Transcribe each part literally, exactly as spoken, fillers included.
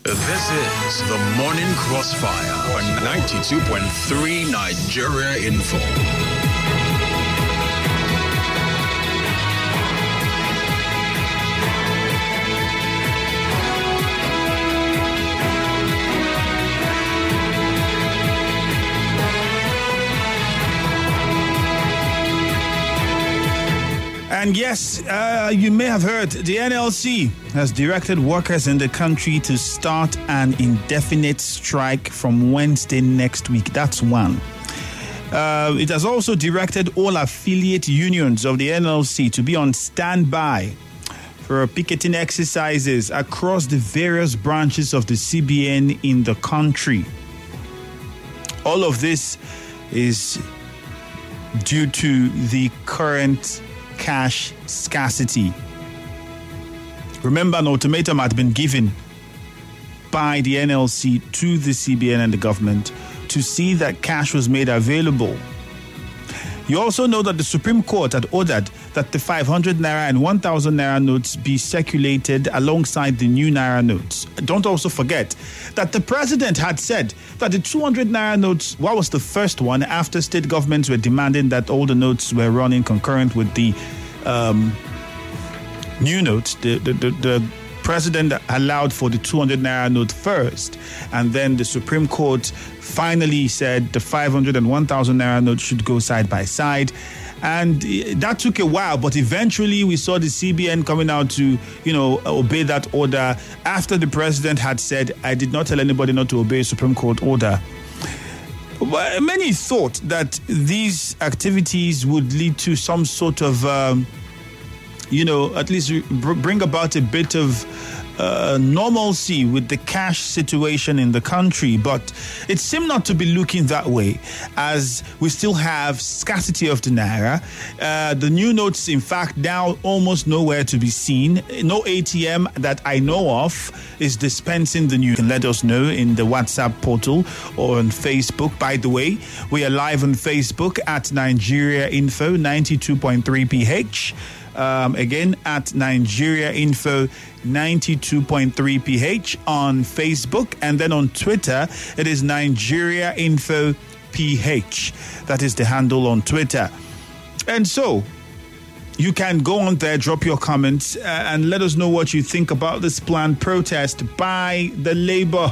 This is the Morning Crossfire on ninety-two point three Nigeria Info. And yes, uh, you may have heard the N L C has directed workers in the country to start an indefinite strike from Wednesday next week. That's one. Uh, it has also directed all affiliate unions of the N L C to be on standby for picketing exercises across the various branches of the C B N in the country. All of this is due to the current cash scarcity. Remember, an ultimatum had been given by the N L C to the C B N and the government to see that cash was made available. You also know that the Supreme Court had ordered that the five hundred naira and one thousand naira notes be circulated alongside the new naira notes. Don't also forget that the president had said that the two hundred naira notes, what was the first one after state governments were demanding that all the notes were running concurrent with the um, new notes, the, the, the, the president allowed for the two hundred naira note first, and then the Supreme Court finally said the five hundred and one thousand naira note should go side by side. And that took a while, but eventually we saw the C B N coming out to, you know, obey that order after the president had said, I did not tell anybody not to obey a Supreme Court order. But many thought that these activities would lead to some sort of, um, you know, at least bring about a bit of uh, normalcy with the cash situation in the country. But it seemed not to be looking that way, as we still have scarcity of the naira. Uh, the new notes, in fact, now almost nowhere to be seen. No A T M that I know of is dispensing the new. You can let us know in the WhatsApp portal or on Facebook. By the way, we are live on Facebook at Nigeria Info ninety-two point three P H. Um, again, at Nigeria Info ninety-two point three P H on Facebook, and then on Twitter, it is Nigeria Info P H. That is the handle on Twitter. And so, you can go on there, drop your comments, uh, and let us know what you think about this planned protest by the Labour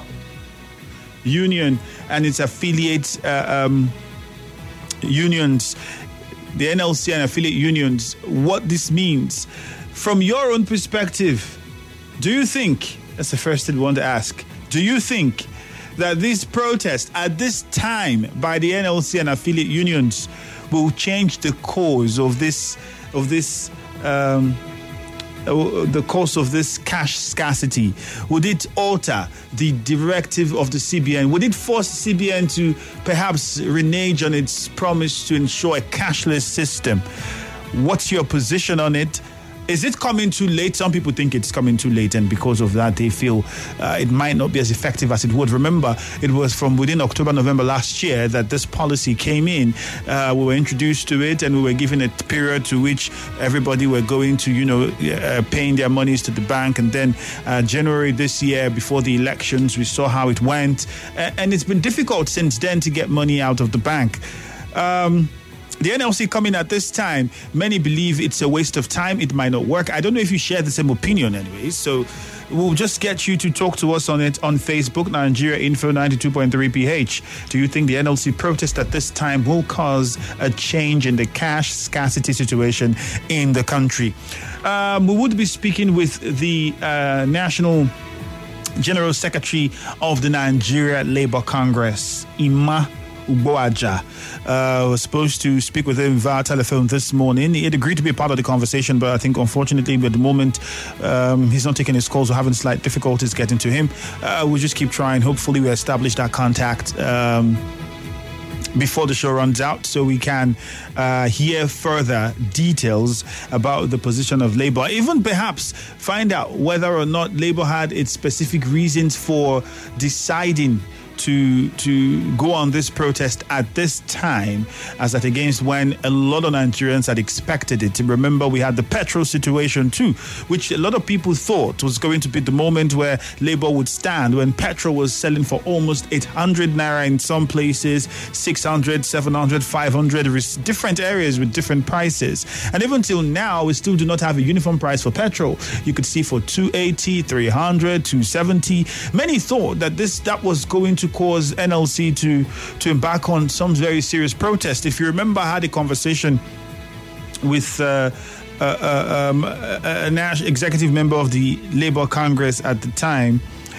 Union and its affiliate uh, um, unions, the N L C and affiliate unions, what this means. From your own perspective, do you think, that's the first thing we want to ask, do you think that this protest at this time by the N L C and affiliate unions will change the course of this, of this, um, the course of this cash scarcity? Would it alter the directive of the C B N? Would it force the C B N to perhaps renege on its promise to ensure a cashless system? What's your position on it? Is it coming too late? Some people think it's coming too late, and because of that, they feel uh, it might not be as effective as it would. Remember, it was from within October, November last year that this policy came in. Uh, we were introduced to it, and we were given a period to which everybody were going to, you know, uh, paying their monies to the bank. And then uh, January this year, before the elections, we saw how it went. Uh, and it's been difficult since then to get money out of the bank. Um... The N L C coming at this time, many believe it's a waste of time. It might not work. I don't know if you share the same opinion anyways. So we'll just get you to talk to us on it on Facebook, Nigeria Info ninety-two point three P H. Do you think the N L C protest at this time will cause a change in the cash scarcity situation in the country? Um, we would be speaking with the uh, National General Secretary of the Nigeria Labour Congress, Ima Ugboaja. Uh, was supposed to speak with him via telephone this morning. He had agreed to be a part of the conversation, but I think unfortunately at the moment um, he's not taking his calls. We're having slight difficulties getting to him. Uh, we'll just keep trying. Hopefully we establish that contact um, before the show runs out, so we can uh, hear further details about the position of Labour, even perhaps find out whether or not Labour had its specific reasons for deciding to to go on this protest at this time as that against when a lot of Nigerians had expected it. Remember, we had the petrol situation too, which a lot of people thought was going to be the moment where Labour would stand, when petrol was selling for almost eight hundred naira in some places, six hundred, seven hundred, five hundred, different areas with different prices. And even till now, we still do not have a uniform price for petrol. You could see for two eighty, three hundred, two seventy. Many thought that this that was going to cause N L C to, to embark on some very serious protest. If you remember, I had a conversation with uh, uh, uh, um, a, a national executive member of the Labour Congress at the time,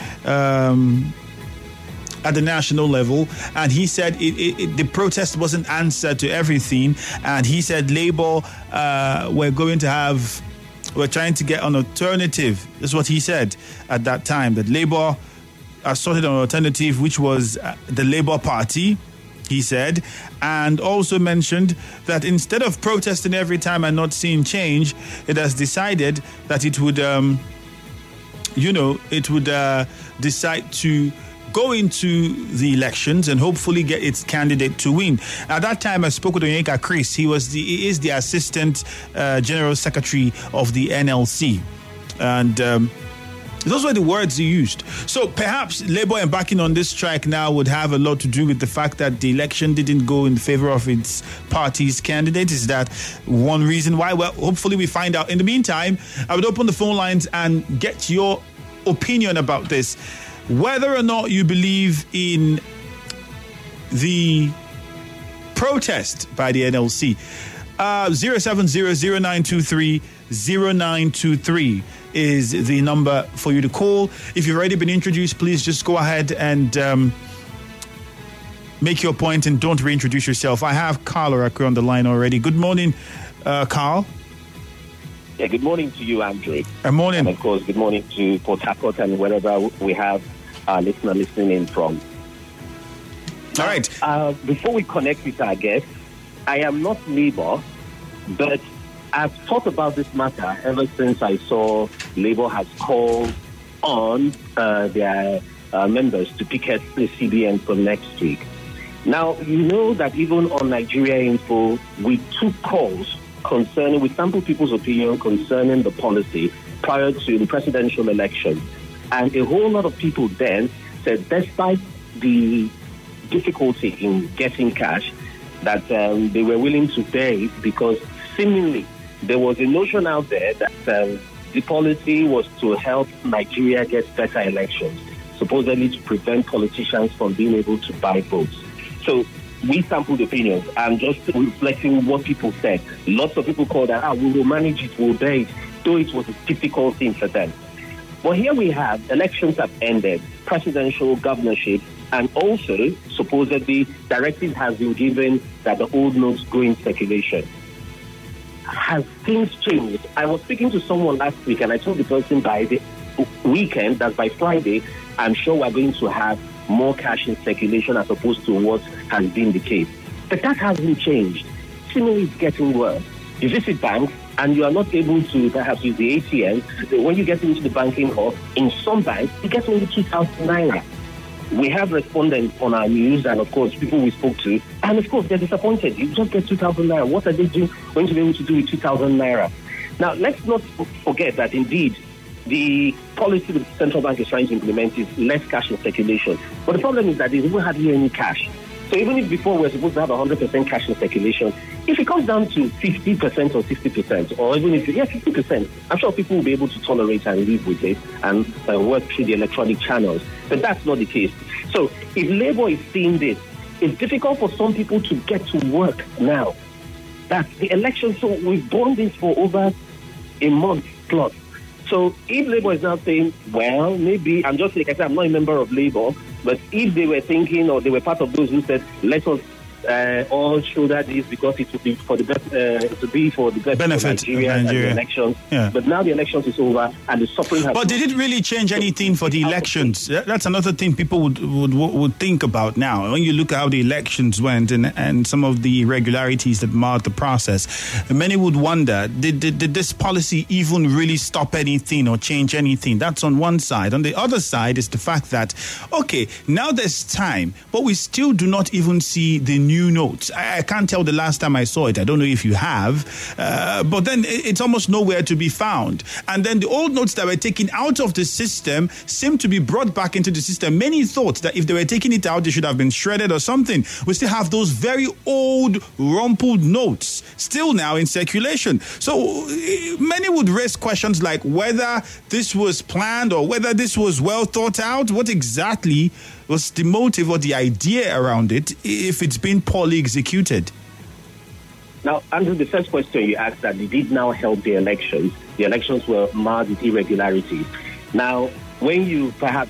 um, at the national level, and he said it, it, it, the protest wasn't answer to everything, and he said Labour uh, were going to have, we're trying to get an alternative. That's what he said at that time, that Labour uh, sorted an alternative, which was uh, the Labour Party, he said, and also mentioned that instead of protesting every time and not seeing change, it has decided that it would, um, you know, it would uh, decide to go into the elections and hopefully get its candidate to win. At that time, I spoke with Onyeka Chris. He was the he is the assistant uh, general secretary of the N L C, and um, those were the words he used. So perhaps Labour embarking on this strike now would have a lot to do with the fact that the election didn't go in favor of its party's candidate. Is that one reason why? Well, hopefully we find out. In the meantime, I would open the phone lines and get your opinion about this. Whether or not you believe in the protest by the N L C. Uh, zero seven zero zero nine two three zero nine two three is the number for you to call. If you've already been introduced, please just go ahead and um, make your point and don't reintroduce yourself. I have Carl Oraku on the line already. Good morning, uh, Carl. Yeah, good morning to you, Andrew. Good morning. And of course, good morning to Port Harcourt and wherever we have our listener listening in from. All right. Uh, before we connect with our guest, I am not Labour, but I've thought about this matter ever since I saw Labour has called on uh, their uh, members to picket the C B N for next week. Now, you know that even on Nigeria Info, we took calls concerning, we sampled people's opinion concerning the policy prior to the presidential election. And a whole lot of people then said, despite the difficulty in getting cash, that um, they were willing to pay it because seemingly there was a notion out there that um, the policy was to help Nigeria get better elections, supposedly to prevent politicians from being able to buy votes. So we sampled opinions. I'm just reflecting what people said. Lots of people called that, ah, we will manage it, we'll bear it, though it was a difficult thing for them. But here we have, elections have ended, presidential governorship, and also, supposedly, directives have been given that the old notes go in circulation. Has things changed? I was speaking to someone last week, and I told the person by the weekend, that by Friday, I'm sure we're going to have more cash in circulation as opposed to what has been the case. But that hasn't changed. Seemingly, it's getting worse. You visit banks, and you are not able to perhaps use the A T M. When you get into the banking hall, in some banks, you get only two thousand naira. We have respondents on our news, and of course, people we spoke to, and of course, they're disappointed. You just get two thousand naira. What are they doing, going to be able to do with two thousand naira? Now, let's not forget that indeed, the policy the central bank is trying to implement is less cash in circulation. But the problem is that there's even hardly any cash. So even if before we're supposed to have one hundred percent cash in circulation, if it comes down to fifty percent or sixty percent, or even if, yeah, fifty percent, I'm sure people will be able to tolerate and live with it and uh, work through the electronic channels. But that's not the case. So if Labour is seeing this, it's difficult for some people to get to work now. That's the election. So we've borne this for over a month plus. So if Labour is now saying, well, maybe, I'm just like I said, I'm not a member of Labour, but if they were thinking or they were part of those who said, let us uh, all shoulder this because it would be for the best, uh, it would be for the best benefit of Nigeria, of Nigeria. and the elections. Yeah. But now the elections is over and the suffering has. But did it really change anything for the elections? That's another thing people would would would think about now. When you look at how the elections went and, and some of the irregularities that marred the process, many would wonder, did, did, did this policy even really stop anything or change anything? That's on one side. On the other side is the fact that, okay, now there's time, but we still do not even see the new notes. I, I can't tell the last time I saw it. I don't know if you have, uh, but then it, it's almost nowhere to be found. And then the old notes that were taken out of the system seem to be brought back into the system. Many thought that if they were taking it out, they should have been shredded or something. We still have those very old, rumpled notes still now in circulation. So many would raise questions like whether this was planned or whether this was well thought out. What exactly was the motive or the idea around it if it's been poorly executed? Now, Andrew, the first question you asked that did it now help the elections? The elections were marred with irregularities. Now, when you perhaps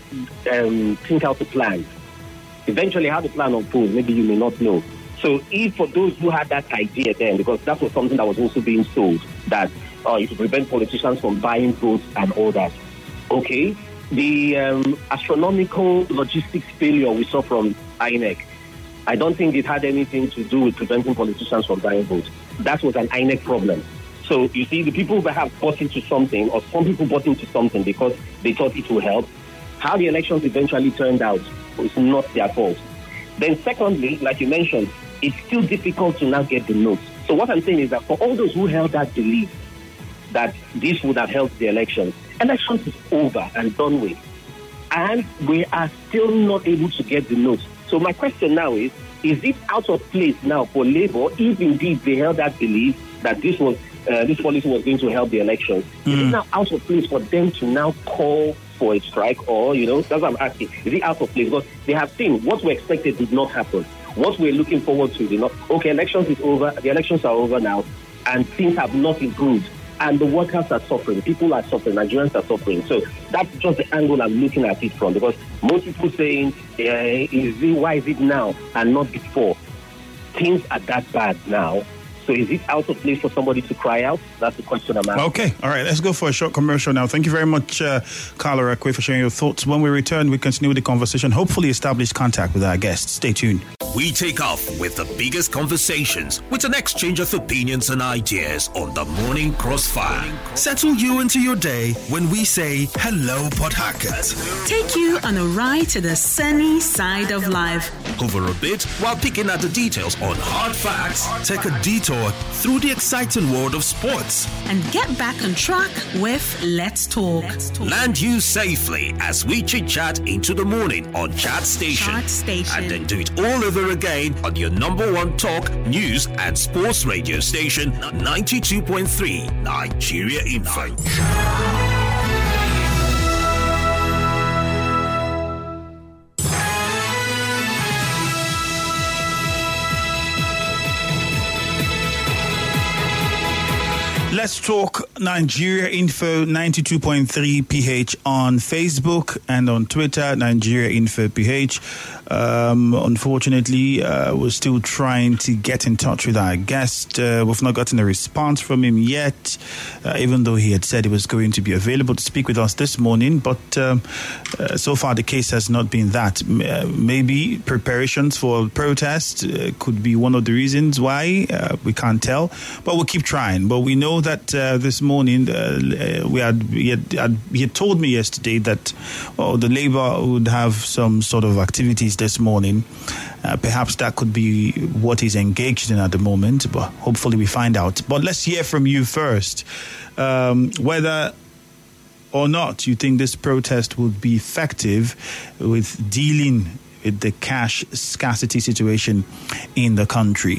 um, think out the plan, eventually how the plan unfolds, maybe you may not know. So if for those who had that idea then, because that was something that was also being sold, that uh, it would prevent politicians from buying votes and all that, okay, the um, astronomical logistics failure we saw from I N E C, I don't think it had anything to do with preventing politicians from buying votes. That was an I N E C problem. So you see, the people that have bought into something, or some people bought into something because they thought it would help, how the elections eventually turned out was not their fault. Then secondly, like you mentioned, it's still difficult to now get the notes. So what I'm saying is that for all those who held that belief that this would have helped the elections, elections is over and done with. And we are still not able to get the notes. So my question now is, is it out of place now for Labour, if indeed they held that belief that this was uh, this policy was going to help the elections, mm. is it now out of place for them to now call for a strike? Or, you know, that's what I'm asking. Is it out of place? Because they have seen what we expected did not happen. What we're looking forward to, you know, okay, elections is over, the elections are over now, and things have not improved. And the workers are suffering, people are suffering, Nigerians are suffering. So that's just the angle I'm looking at it from. Because most people saying, uh, is it, why is it now and not before? Things are that bad now. So is it out of place for somebody to cry out? That's the question I'm asking. Okay, all right, let's go for a short commercial now. Thank you very much, uh, Carla Rakwe, for sharing your thoughts. When we return, we continue the conversation, hopefully establish contact with our guests. Stay tuned. We take off with the biggest conversations with an exchange of opinions and ideas on the Morning Crossfire. Settle you into your day when we say hello, Port Harcourt. Take you on a ride to the sunny side of life. Hover a bit while picking at the details on hard facts. Take a detour through the exciting world of sports. And get back on track with Let's Talk. Let's Talk. Land you safely as we chit-chat into the morning on Chat Station. Chat Station. And then do it all over again on your number one talk, news and sports radio station, ninety-two point three Nigeria Info. Let's talk Nigeria Info ninety-two point three P H on Facebook and on Twitter, Nigeria Info P H. Um, unfortunately, uh, we're still trying to get in touch with our guest. Uh, we've not gotten a response from him yet, uh, even though he had said he was going to be available to speak with us this morning. But um, uh, so far, the case has not been that. Uh, maybe preparations for protest uh, could be one of the reasons why. Uh, we can't tell, but we'll keep trying. But we know that uh, this morning uh, we had he, had he had told me yesterday that well, the Labour would have some sort of activities this morning. Uh, perhaps that could be what he's engaged in at the moment, but hopefully we find out. But let's hear from you first, um, whether or not you think this protest would be effective with dealing with the cash scarcity situation in the country.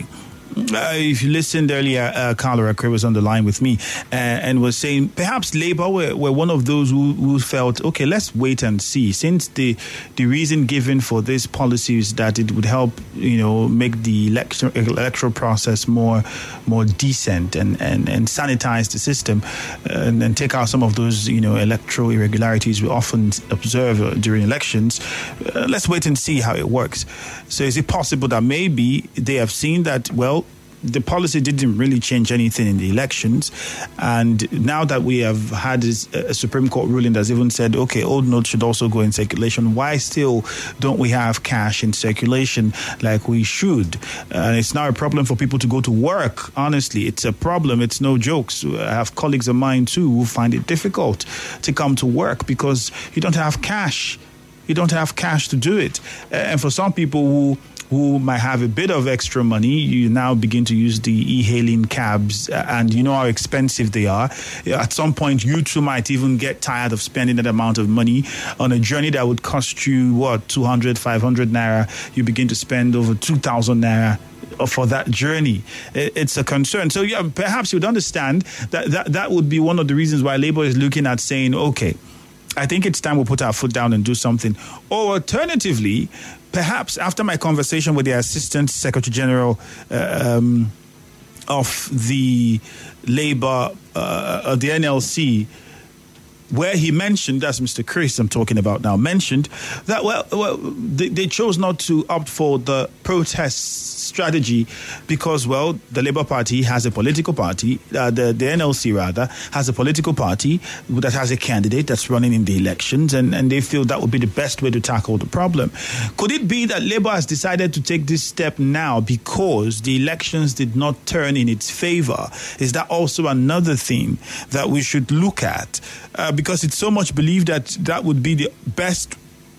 Uh, if you listened earlier, uh, Carla Akre was on the line with me uh, and was saying perhaps Labour were, were one of those who, who felt, okay, let's wait and see. Since the the reason given for this policy is that it would help, you know, make the election, electoral process more more decent and, and, and sanitize the system uh, and, and take out some of those, you know, electoral irregularities we often observe uh, during elections. Uh, let's wait and see how it works. So is it possible that maybe they have seen that, well, the policy didn't really change anything in the elections, and now that we have had a Supreme Court ruling that's even said, okay, old notes should also go in circulation, why still don't we have cash in circulation like we should? And it's now a problem for people to go to work. Honestly, it's a problem. It's no jokes. I have colleagues of mine too who find it difficult to come to work because you don't have cash. You don't have cash to do it. And for some people who who might have a bit of extra money, you now begin to use the e-hailing cabs, and you know how expensive they are. At some point, you too might even get tired of spending that amount of money on a journey that would cost you, what, two hundred, five hundred naira. You begin to spend over two thousand naira for that journey. It's a concern. So yeah, perhaps you'd understand that, that that would be one of the reasons why Labour is looking at saying, okay, I think it's time we put our foot down and do something. Or alternatively, perhaps after my conversation with the Assistant Secretary General uh, um, of the Labour, uh, the N L C, where he mentioned, that's Mister Chris I'm talking about now, mentioned that, well, well they, they chose not to opt for the protest strategy because, well, the Labour Party has a political party, uh, the, the N L C rather, has a political party that has a candidate that's running in the elections, and, and they feel that would be the best way to tackle the problem. Could it be that Labour has decided to take this step now because the elections did not turn in its favour? Is that also another thing that we should look at? Uh, because it's so much believed that that would be the best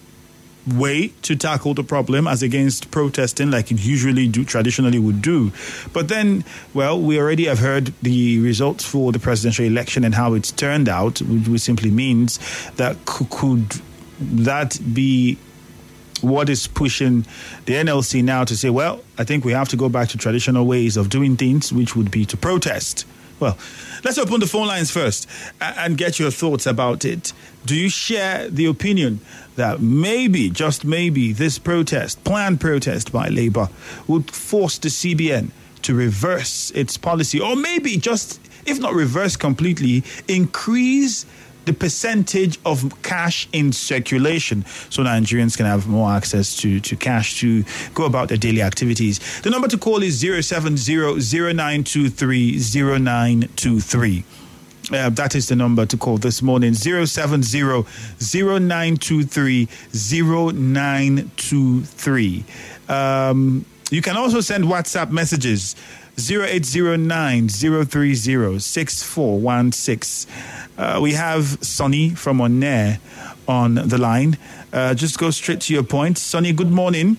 way to tackle the problem as against protesting like it usually do, traditionally would do. But then, well, we already have heard the results for the presidential election and how it's turned out, which simply means that c- could that be what is pushing the N L C now to say, well, I think we have to go back to traditional ways of doing things, which would be to protest. Well, let's open the phone lines first and get your thoughts about it. Do you share the opinion that maybe, just maybe, this protest, planned protest by Labour, would force the C B N to reverse its policy, or maybe just, if not reverse completely, increase the percentage of cash in circulation so Nigerians can have more access to, to cash to go about their daily activities? The number to call is zero seven zero, zero nine two three, zero nine two three. Uh, that is the number to call this morning, zero seven zero, zero nine two three, zero nine two three. Um, you can also send WhatsApp messages, zero eight zero nine, zero three zero, six four one six. Uh, we have Sonny from Onair on the line. Uh, just go straight to your point. Sonny, good morning.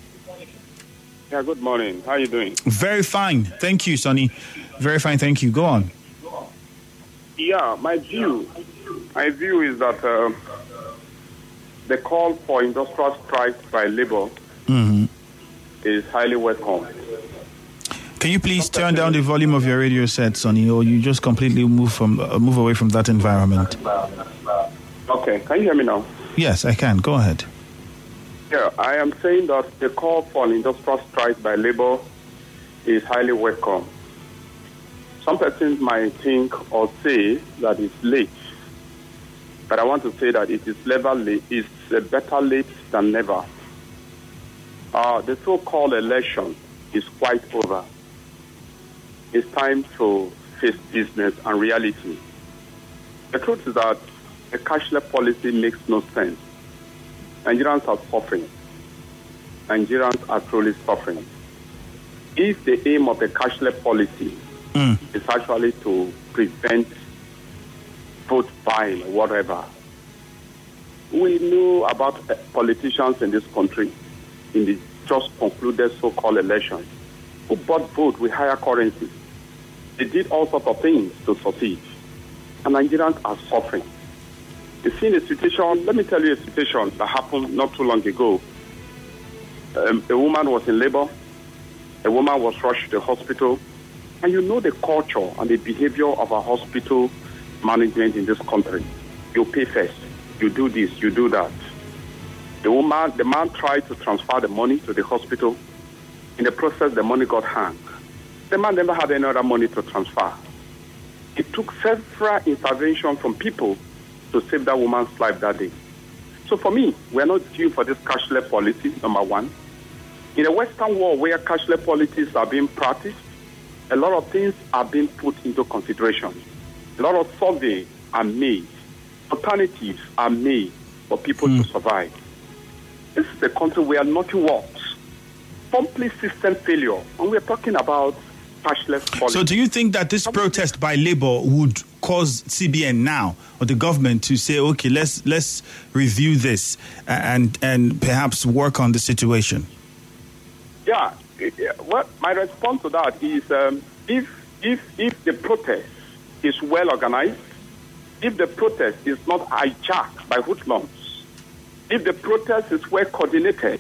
Yeah, good morning. How are you doing? Very fine. Thank you, Sonny. Very fine. Thank you. Go on. Yeah, my view, my view is that uh, the call for industrial strikes by Labour mm-hmm. is highly welcome. Can you please turn down the volume of your radio set, Sonny, or you just completely move from uh, move away from that environment? Okay, can you hear me now? Yes, I can. Go ahead. Yeah, I am saying that the call for an industrial strike by Labour is highly welcome. Some persons might think or say that it's late, but I want to say that it is never late. It's better late than never. Uh, the so-called election is quite over. It's time to face business and reality. The truth is that a cashless policy makes no sense. Nigerians are suffering. Nigerians are truly suffering. If the aim of the cashless policy mm. is actually to prevent vote buying or whatever, we know about politicians in this country in the just concluded so-called elections who bought vote with higher currencies. They did all sorts of things to succeed. And Nigerians are suffering. You've seen a situation, let me tell you a situation that happened not too long ago. Um, a woman was in labor. A woman was rushed to the hospital. And you know the culture and the behavior of our hospital management in this country. You pay first. You do this, you do that. The woman, the man tried to transfer the money to the hospital. In the process, the money got hung. The man never had any other money to transfer. It took several interventions from people to save that woman's life that day. So for me, we are not due for this cashless policy, number one. In a Western world where cashless policies are being practiced, a lot of things are being put into consideration. A lot of surveys are made. Alternatives are made for people mm. to survive. This is a country where nothing works. Complete system failure. And we're talking about cashless policy. So do you think that this protest by Labour would cause C B N now or the government to say, okay, let's let's review this and and perhaps work on the situation? Yeah. Well, my response to that is um, if if if the protest is well organized, if the protest is not hijacked by hoodlums, if the protest is well coordinated,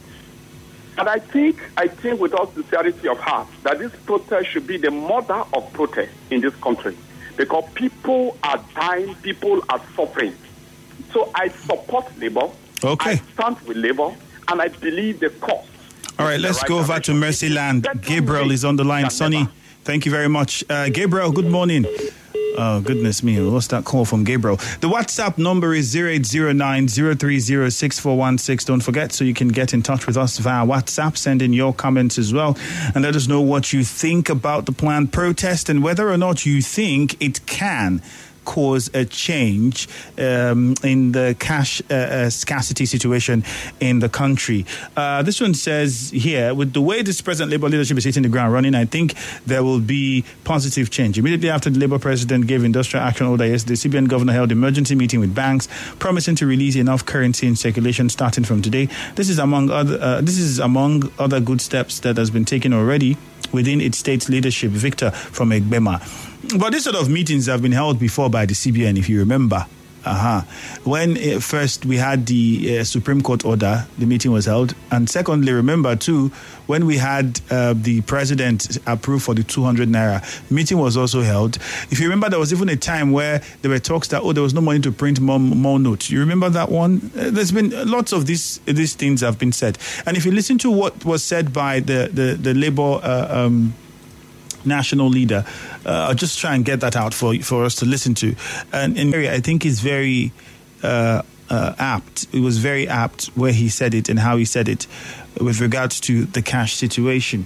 and I think I think with all sincerity of heart that this protest should be the mother of protest in this country, because people are dying, people are suffering. So I support Labour. Okay. I stand with Labour, and I believe the cost. All right, let's go over to Mercyland. Gabriel is on the line. Sonny, thank you very much. Uh, Gabriel, good morning. Oh, goodness me. What's that call from Gabriel? The WhatsApp number is zero eight zero nine, zero three zero, six four one six. Don't forget, so you can get in touch with us via WhatsApp. Send in your comments as well. And let us know what you think about the planned protest and whether or not you think it can cause a change um, in the cash uh, uh, scarcity situation in the country. Uh, this one says here, with the way this present Labour leadership is hitting the ground running, I think there will be positive change. Immediately after the Labour president gave industrial action order yesterday, the C B N governor held emergency meeting with banks, promising to release enough currency in circulation starting from today. This is among other uh, this is among other good steps that has been taken already within its state's leadership. Victor from Egbema. But this sort of meetings have been held before by the C B N, if you remember. Uh-huh. When uh, first we had the uh, Supreme Court order, the meeting was held. And secondly, remember too, when we had uh, the president approved for the two hundred naira, meeting was also held. If you remember, there was even a time where there were talks that, oh, there was no money to print more, more notes. You remember that one? Uh, there's been lots of these these things have been said. And if you listen to what was said by the, the, the Labour uh, um, national leader, uh, I'll just try and get that out for for us to listen to. And in I think is very uh, uh, apt. It was very apt where he said it and how he said it with regards to the cash situation.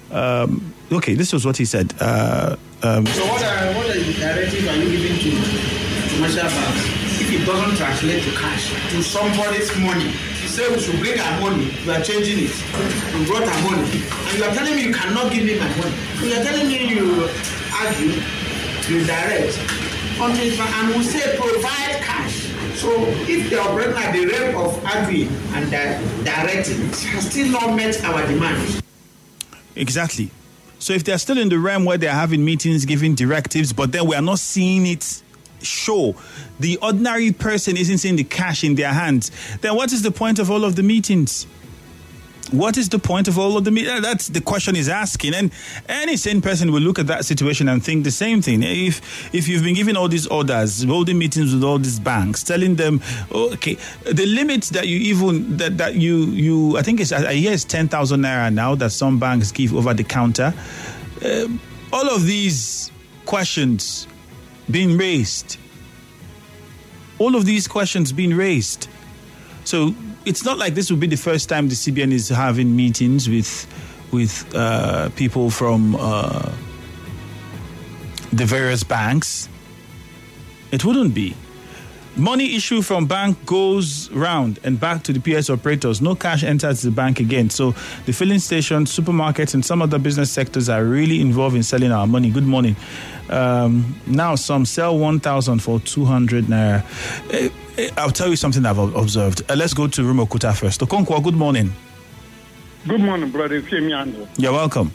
Um, okay, this was what he said. Uh, um, so what are, what are the directives are you giving to commercial banks if it doesn't translate to cash, to somebody's money? You say we should bring our money, we are changing it. We brought our money. And you are telling me you cannot give me my money. You are telling me you argue, you direct, and we say provide cash. So if they are operating at the rate of arguing and directing, it has still not met our demands. Exactly. So if they're still in the realm where they're having meetings, giving directives, but then we are not seeing it show, the ordinary person isn't seeing the cash in their hands, then what is the point of all of the meetings? What is the point of all of the meetings? That's the question he's asking. And any sane person will look at that situation and think the same thing. If if you've been giving all these orders, holding meetings with all these banks, telling them, okay, the limits that you even, that, that you, you, I think it's, I hear it's ten thousand naira now that some banks give over the counter. Um, all of these questions being raised. All of these questions being raised. So it's not like this will be the first time the C B N is having meetings with with uh, people from uh, the various banks. It wouldn't be. Money issue from bank goes round and back to the P S operators. No cash enters the bank again. So the filling stations, supermarkets, and some other business sectors are really involved in selling our money. Good morning. Um, now some sell one thousand for two hundred naira. Uh, I'll tell you something I've observed. Uh, let's go to Rumokuta first. Okonkwo, good morning. Good morning, brother. Femi. You're welcome.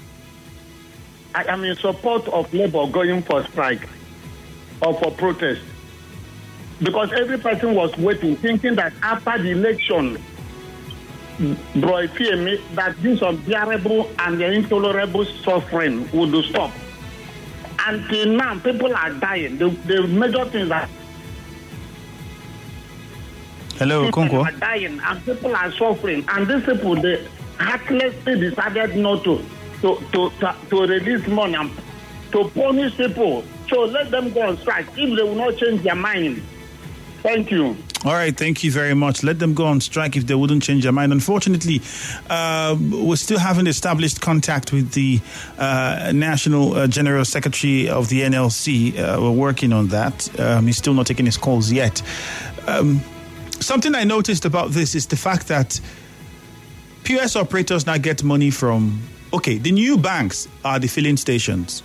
I am in support of Labour going for strike or for protest. Because every person was waiting, thinking that after the election, Bro Fiemi, that this unbearable and the intolerable suffering would stop. Until now, people are dying. The, the major things are Hello, people Konko. are dying and people are suffering. And these people, they heartlessly decided not to to, to, to, to release money and to punish people. So let them go on strike if they will not change their mind. Thank you. All right, thank you very much. Let them go on strike if they wouldn't change their mind. Unfortunately, uh, we still haven't established contact with the uh, National uh, General Secretary of the N L C. Uh, we're working on that. Um, he's still not taking his calls yet. Um, something I noticed about this is the fact that P O S operators now get money from, okay, the new banks are the filling stations.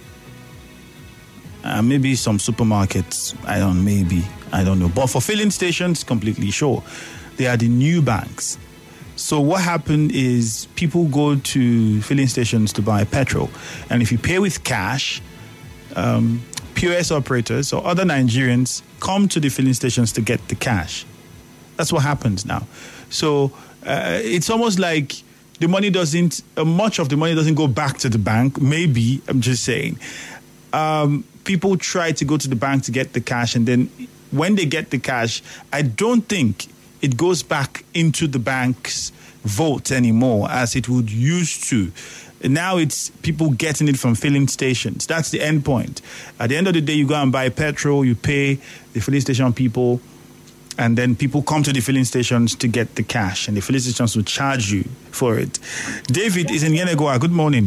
Uh, maybe some supermarkets. I don't maybe. I don't know. But for filling stations, completely sure. They are the new banks. So what happened is people go to filling stations to buy petrol. And if you pay with cash, um, P O S operators or other Nigerians come to the filling stations to get the cash. That's what happens now. So uh, it's almost like the money doesn't, uh, much of the money doesn't go back to the bank. Maybe, I'm just saying. Um, people try to go to the bank to get the cash, and then when they get the cash, I don't think it goes back into the bank's vault anymore as it would used to. Now it's people getting it from filling stations. That's the end point. At the end of the day, you go and buy petrol, you pay the filling station people, and then people come to the filling stations to get the cash, and the filling stations will charge you for it. David is in Yenagoa. Good morning.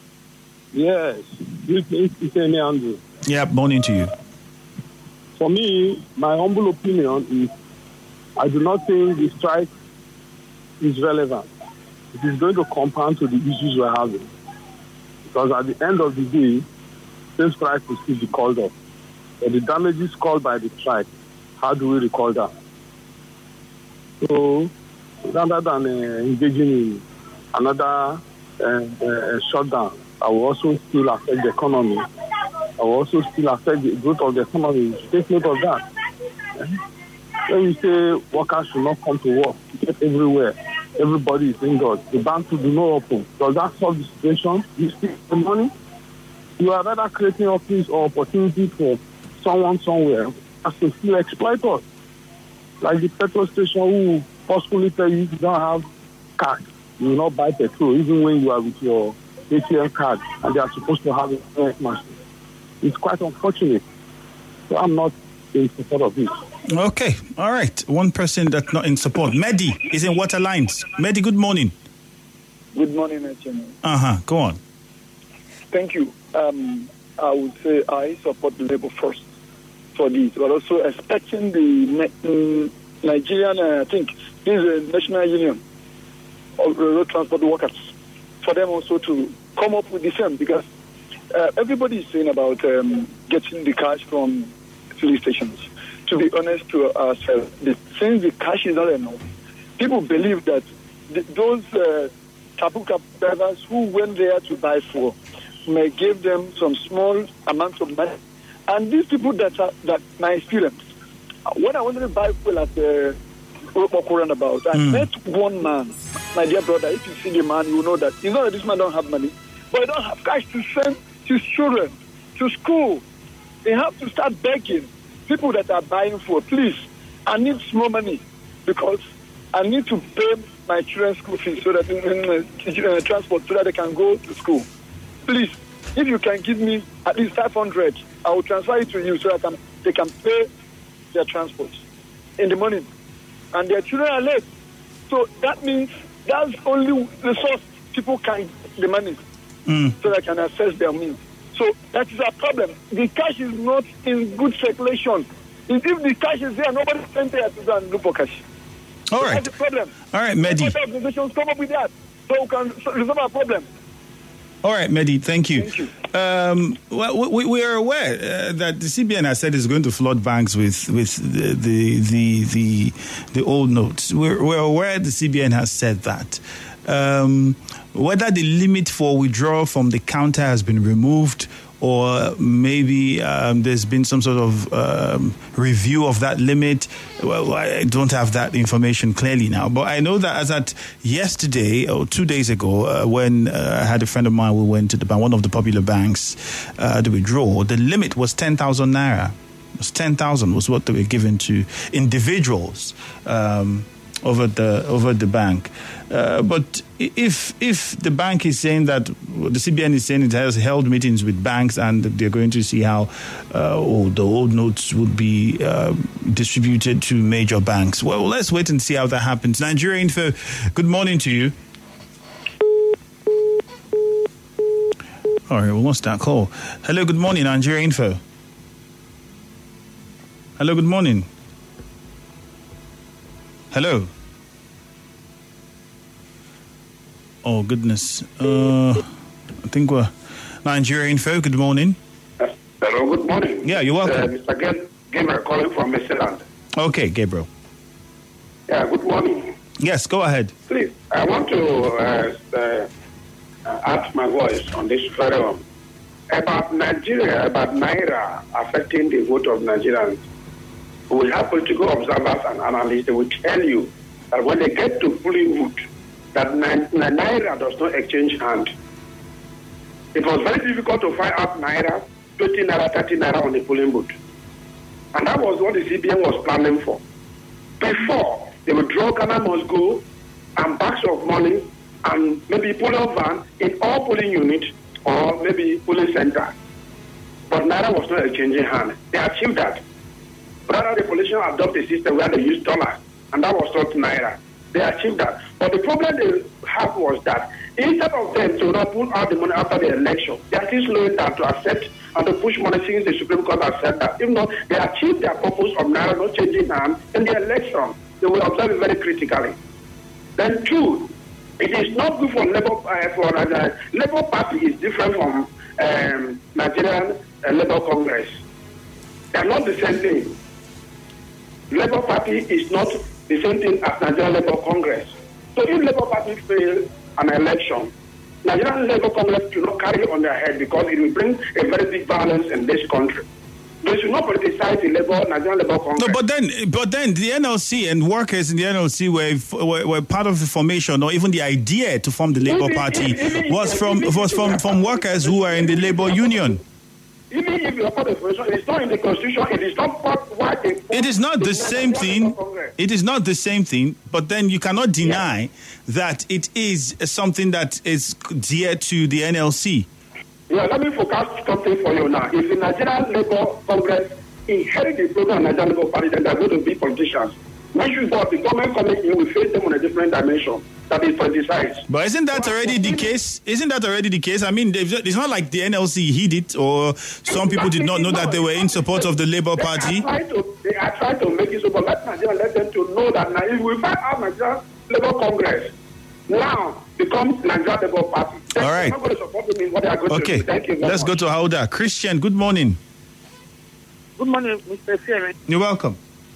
Yes, it's Andrew. Yeah, morning to you. For me, my humble opinion is I do not think the strike is relevant. It is going to compound to the issues we're having. Because at the end of the day, the strike will still be called off. But the damages caused by the strike, how do we recall that? So, rather than uh, engaging in another uh, uh, shutdown, I will also still affect the economy. I will also still affect the growth of the economy. Take note of that. When we say workers should not come to work, get everywhere, everybody is indoors. The bank will do not open. Does that solve the situation? You steal the money? You are rather creating office or opportunity for someone somewhere as to still exploit us. Like the petrol station who possibly tell you if you don't have card, you will not buy petrol, even when you are with your A T M card and they are supposed to have a machine. It's quite unfortunate. So I'm not in support of this. Okay, all right. One person that's not in support. Mehdi is in Waterlines. Mehdi, good morning. Good morning, Etienne. Uh-huh, go on. Thank you. Um, I would say I support the Labour first for this, but also expecting the um, Nigerian, uh, I think, this is a national union of road transport workers, for them also to come up with the same, because uh, everybody is saying about um, getting the cash from filling stations. To be honest to ourselves, the, since the cash is not enough, people believe that the, those uh, tabuka drivers who went there to buy fuel may give them some small amount of money. And these people that are, that my experience, when I wanted to buy fuel at the roundabout, I mm. met one man, my dear brother. If you see the man, you know that you know that this man don't have money, but he don't have cash to send his children to school. They have to start begging people that are buying food, please, I need small money because I need to pay my children's school fees so that in, in uh, transport so that they can go to school. Please, if you can give me at least five hundred, I will transfer it to you so that can, they can pay their transport in the morning. And their children are late. So that means that's only the source people can get the money mm. so they can access their means. So that is a problem. The cash is not in good circulation. If the cash is there, nobody sent there to go and look for cash. All so right. That's the problem. All right, Mehdi. Organizations come up with that so we can resolve our problem. All right, Mehdi, thank you. Thank you. Um, well, we, we are aware uh, that the C B N has said it's going to flood banks with with the the the the, the old notes. We're, we're aware the C B N has said that. Um, whether the limit for withdrawal from the counter has been removed or maybe um, there's been some sort of um, review of that limit. Well, I don't have that information clearly now, but I know that as at yesterday or two days ago, uh, when uh, I had a friend of mine who went to the bank, one of the popular banks, uh, to withdraw, the limit was ten thousand naira. It was ten thousand was what they were given to individuals um, over the over the bank. Uh, but if if the bank is saying that, the C B N is saying it has held meetings with banks and they're going to see how uh, oh, the old notes would be uh, distributed to major banks. Well, let's wait and see how that happens. Nigeria Info, good morning to you. All right, we lost that call. Hello, good morning, Nigeria Info. Hello, good morning. Hello. Oh, goodness. Uh, I think we're Nigeria Info. Good morning. Uh, hello, good morning. Yeah, you're welcome. Uh, Mister Gabriel calling from Maryland. Okay, Gabriel. Yeah, good morning. Yes, go ahead. Please, I want to uh, uh, add my voice on this forum about Nigeria, about Naira affecting the vote of Nigerians. We have political observers and analysts. They will tell you that when they get to polling booth, that Naira does not exchange hand. It was very difficult to find out Naira, twenty Naira, thirty Naira on the polling booth. And that was what the C B N was planning for. Before, they would draw Ghana must go and bags of money and maybe polling van in all polling units or maybe polling center. But Naira was not exchanging hand. They achieved that. Rather, the politicians adopt a system where they use dollars, and that was not Naira. They achieved that. But the problem they had was that instead of them to not pull out the money after the election, they are still slowing down to accept and to push money since the Supreme Court has said that. Even though they achieved their purpose of Naira not changing hands in the election, they will observe it very critically. Then two, it is not good for Labour uh, for uh, Labour Party is different from um, Nigerian uh, Labour Congress. They are not the same thing. Labour Party is not the same thing as Nigerian Labour Congress. So if Labour Party fails an election, Nigerian Labour Congress should not carry on their head because it will bring a very big violence in this country. They should not politicize the Labour, Nigerian Labour Congress. No, but then, but then the N L C and workers in the N L C were were, were part of the formation, or even the idea to form the Labour Even- Party even- even- was from even- was from, from workers who were in the Labour Union. Even if you are part of the formation, it is not in the Constitution, it is not part why they... It is not the same thing. Congress. It is not the same thing, but then you cannot deny that it is something that is dear to the N L C. Yeah, let me focus something for you now. If the Nigerian Labour Congress inherit the program of Nigerian Labour Party, then they are going to be politicians. When you got the government coming in, we face them on a different dimension. That is politicized. But isn't that already the case? Isn't that already the case? I mean, they've- it's not like the N L C hid it, or some people did not know that they were in support of the Labour They Party. are trying to, they are trying to make it so, but let Nigeria let them to know that now if we find out Nigerian Labour Congress now becomes Nigerian Labour Party, then All right. they're not going to support them in what they are going Okay, to do. Thank you very let's go much. to Hauda. Christian, good morning. Good morning, Mister Fieri. You're welcome.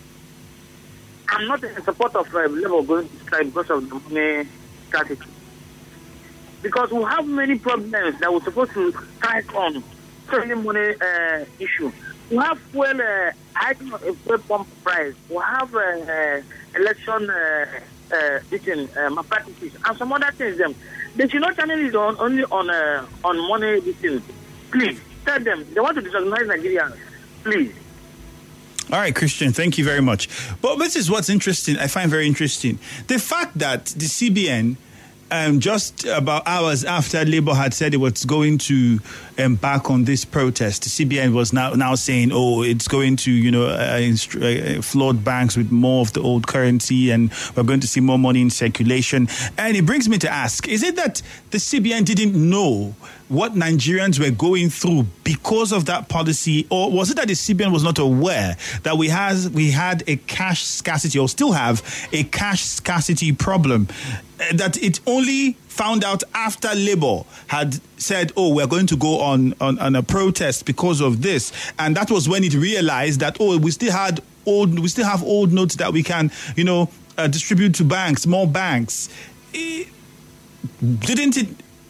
I'm not in support of uh, Labour going to strike because of the money strategy. Because we have many problems that we're supposed to strike on, spending money uh, issue. We have fuel, uh, hiking of fuel pump price. We have uh, uh, election uh, uh, this thing, uh, malpractices, and some other things. Them they should not channel it on only on uh, on money. This thing, please tell them they want to disorganize Nigerians. Please. All right, Christian, thank you very much. But this is what's interesting, I find very interesting. The fact that the C B N, um, just about hours after Labour had said it was going to embark on this protest, the C B N was now now saying, oh, it's going to, you know, uh, instru- uh, flood banks with more of the old currency, and we're going to see more money in circulation. And it brings me to ask, is it that the C B N didn't know what Nigerians were going through because of that policy, or was it that the C B N was not aware that we has we had a cash scarcity, or still have a cash scarcity problem, uh, that it only found out after Labour had said, oh, we're going to go on, on, on a protest because of this, and that was when it realized that, oh, we still had old we still have old notes that we can, you know, uh, distribute to banks, more banks. Eh, didn't it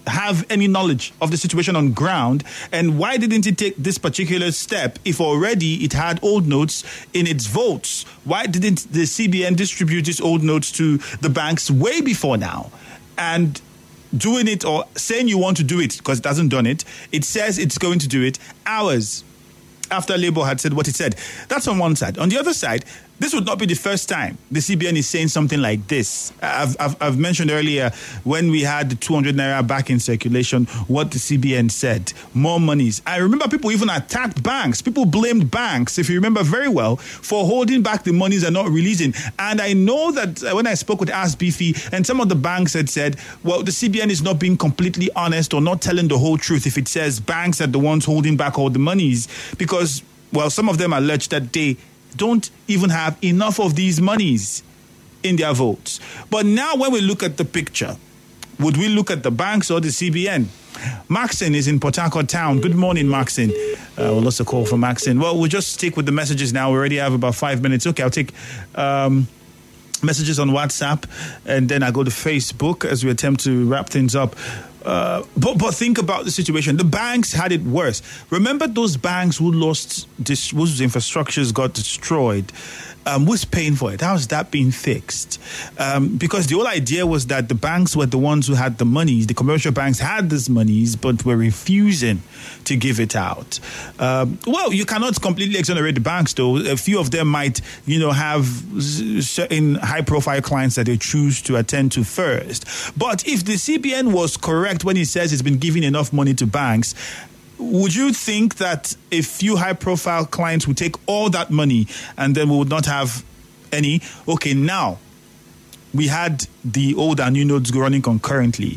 have any knowledge of the situation on ground? And why didn't it take this particular step if already it had old notes in its vaults? Why didn't the C B N distribute these old notes to the banks way before now? And doing it or saying you want to do it because it hasn't done it, it says it's going to do it hours after Labour had said what it said. That's on one side. On the other side, this would not be the first time the C B N is saying something like this. I've, I've, I've mentioned earlier when we had the two hundred naira back in circulation, what the C B N said. More monies. I remember people even attacked banks. People blamed banks, if you remember very well, for holding back the monies and not releasing. And I know that when I spoke with ASBIFI, and some of the banks had said, well, the C B N is not being completely honest or not telling the whole truth if it says banks are the ones holding back all the monies. Because, well, some of them allege that they don't even have enough of these monies in their votes. But now when we look at the picture, would we look at the banks or the C B N? Maxine is in Port Harcourt town. Good morning, Maxine. Uh, we'll also call for Maxine. Well, we'll just stick with the messages now. We already have about five minutes. Okay, I'll take um, messages on WhatsApp, and then I go to Facebook as we attempt to wrap things up. Uh, but but think about the situation. The banks had it worse. Remember those banks who lost, this, whose infrastructures got destroyed? Um, who's paying for it? How's that being fixed? Um, because the whole idea was that the banks were the ones who had the money. The commercial banks had these monies, but were refusing to give it out. Um, well, you cannot completely exonerate the banks, though. A few of them might, you know, have certain high-profile clients that they choose to attend to first. But if the C B N was correct when it says it's been giving enough money to banks, would you think that a few high-profile clients would take all that money and then we would not have any? Okay, now, we had the old and new notes running concurrently.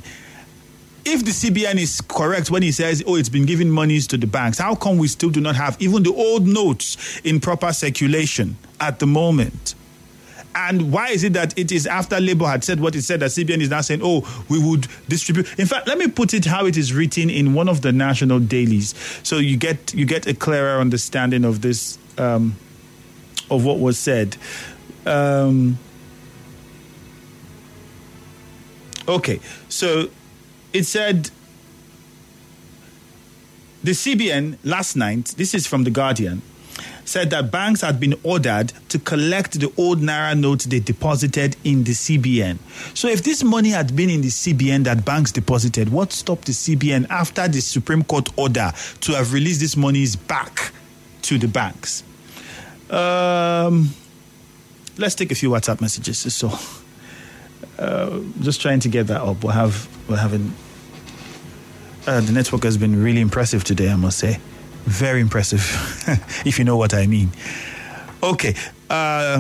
If the C B N is correct when he says, oh, it's been giving monies to the banks, how come we still do not have even the old notes in proper circulation at the moment? And why is it that it is after Labour had said what it said that C B N is now saying, oh, we would distribute? In fact, let me put it how it is written in one of the national dailies, so you get you get a clearer understanding of this, um, of what was said. Um, okay, so it said the C B N last night, this is from The Guardian, said that banks had been ordered to collect the old Naira notes they deposited in the C B N. So if this money had been in the C B N that banks deposited, what stopped the C B N after the Supreme Court order to have released these monies back to the banks? Um, let's take a few WhatsApp messages. So uh, just trying to get that up. We'll have, we're having, uh, the network has been really impressive today, I must say. Very impressive, if you know what I mean. Okay. Uh,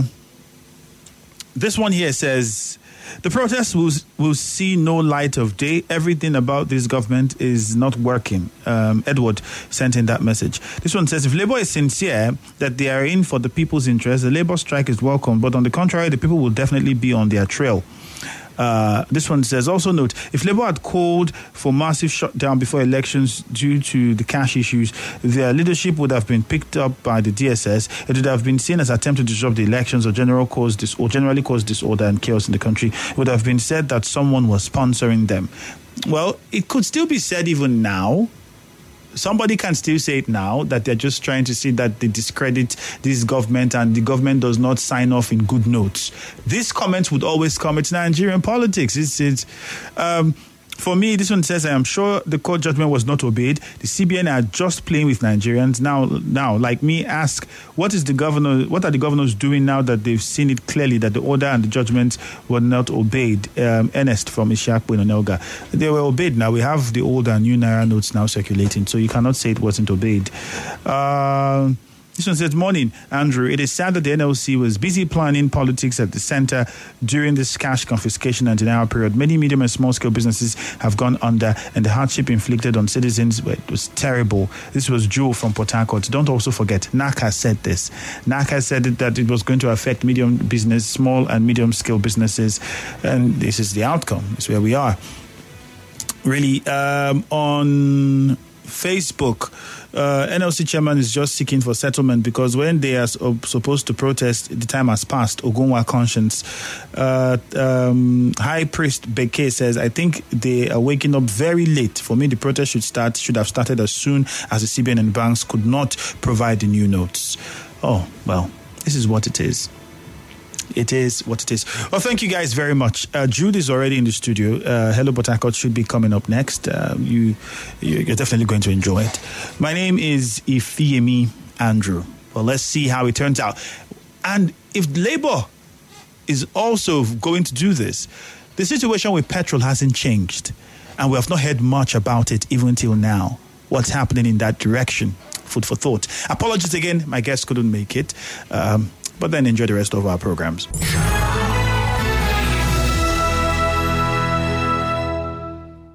this one here says, the protest will, will see no light of day. Everything about this government is not working. Um, Edward sent in that message. This one says, if Labour is sincere that they are in for the people's interest, the Labour strike is welcome. But on the contrary, the people will definitely be on their trail. Uh, this one says, also note, if Labour had called for massive shutdown before elections due to the cash issues, their leadership would have been picked up by the D S S. It would have been seen as attempt to disrupt the elections or general cause dis- or generally cause disorder and chaos in the country. It would have been said that someone was sponsoring them. Well, it could still be said even now. Somebody can still say it now, that they're just trying to see that they discredit this government and the government does not sign off in good notes. These comments would always come. It's Nigerian politics. It's, it's um, for me, this one says, I am sure the court judgment was not obeyed. The C B N are just playing with Nigerians. Now, now, like me, ask, what is the governor, what are the governors doing now that they've seen it clearly that the order and the judgments were not obeyed? Um, Ernest from Ishiakpo in Onelga. They were obeyed now. We have the old and new Naira notes now circulating, so you cannot say it wasn't obeyed. Uh, This one says, morning, Andrew. It is sad that the N L C was busy planning politics at the center during this cash confiscation and denial period. Many medium and small-scale businesses have gone under, and the hardship inflicted on citizens it was terrible. This was Joe from Port Harcourt. Don't also forget, N A C A said this. N A C A said it, that it was going to affect medium business, small and medium-scale businesses, and this is the outcome. It's where we are. Really, um, on Facebook, uh, N L C chairman is just seeking for settlement because when they are so, supposed to protest, the time has passed. Ogunwa conscience. Uh, um, High Priest Beke says, I think they are waking up very late. For me, the protest should start should have started as soon as the C B N and banks could not provide the new notes. Oh, well, this is what it is. It is what it is. Well, thank you guys very much. Uh, Jude is already in the studio. Uh, Hello Port Harcourt should be coming up next. Uh, you, you're definitely going to enjoy it. My name is Ifeyemi Andrew. Well, let's see how it turns out. And if Labour is also going to do this, the situation with petrol hasn't changed. And we have not heard much about it even till now. What's happening in that direction? Food for thought. Apologies again. My guest couldn't make it. Um, But then enjoy the rest of our programs.